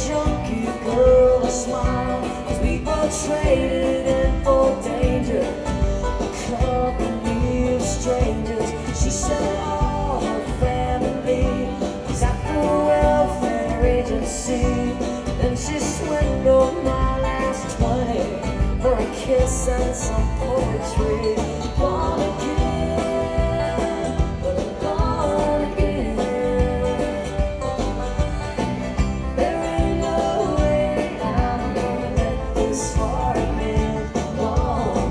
junkie girl a smile, 'cause we both traded in for danger, a company of strangers. She said all her family was at the welfare agency. Then she swindled my last 20 for a kiss and some poetry. Born again, born again. There ain't no way I'm gonna let this heart mend. Born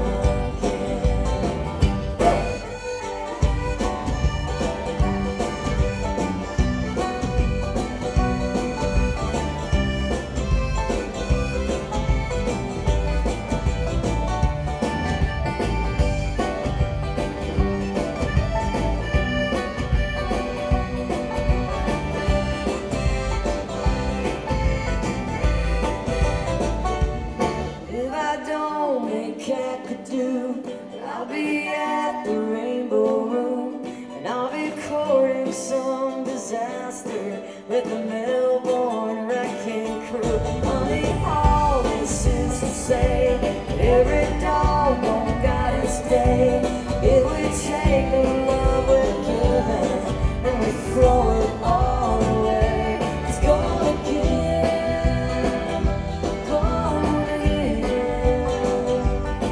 if I don't make Kakadu, I'll be at the Rainbow Room, and I'll be courting some disaster with the Melbourne Wrecking Crew. Honey, all this is to say that every dog on got his day. If we take the love we're given and we throw it all away, it's gonna get gone again.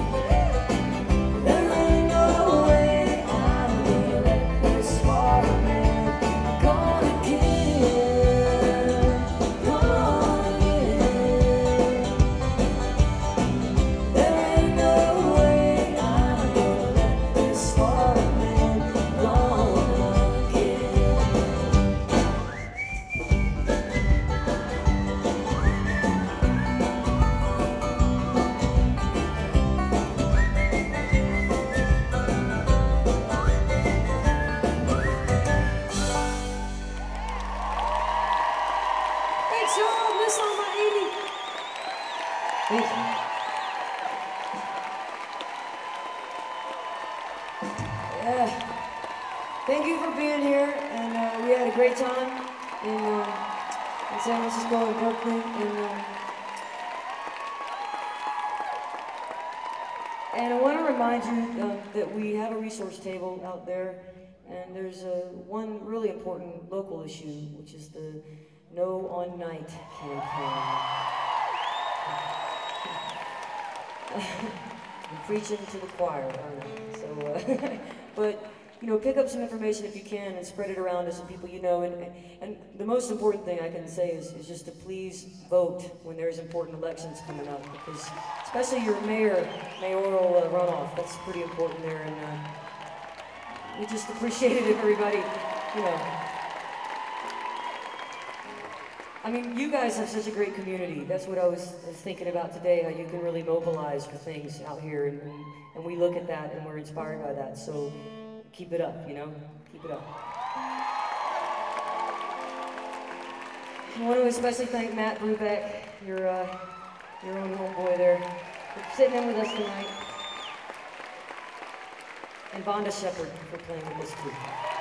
There ain't no way I'm gonna let this heart mend. Gone again, gone again. There ain't no way I'm gonna let this heart mend. Gone again. Thanks, y'all. Miss on my 80. Thank you. Yeah. Thank you for being here, and we had a great time in San Francisco and Berkeley, and I want to remind you that we have a resource table out there, and there's one really important local issue, which is the No on Night campaign. I'm preaching to the choir, aren't I? So, but you know, pick up some information if you can and spread it around to some people you know. And the most important thing I can say is just to please vote when there's important elections coming up, because especially your mayoral runoff, that's pretty important there. And we just appreciate it if everybody, you know. I mean, you guys have such a great community. That's what I was thinking about today, how you can really mobilize for things out here. And we look at that and we're inspired by that. So keep it up, you know? Keep it up. I want to especially thank Matt Brubeck, your own homeboy there, for sitting in with us tonight. And Vonda Shepard for playing with us too.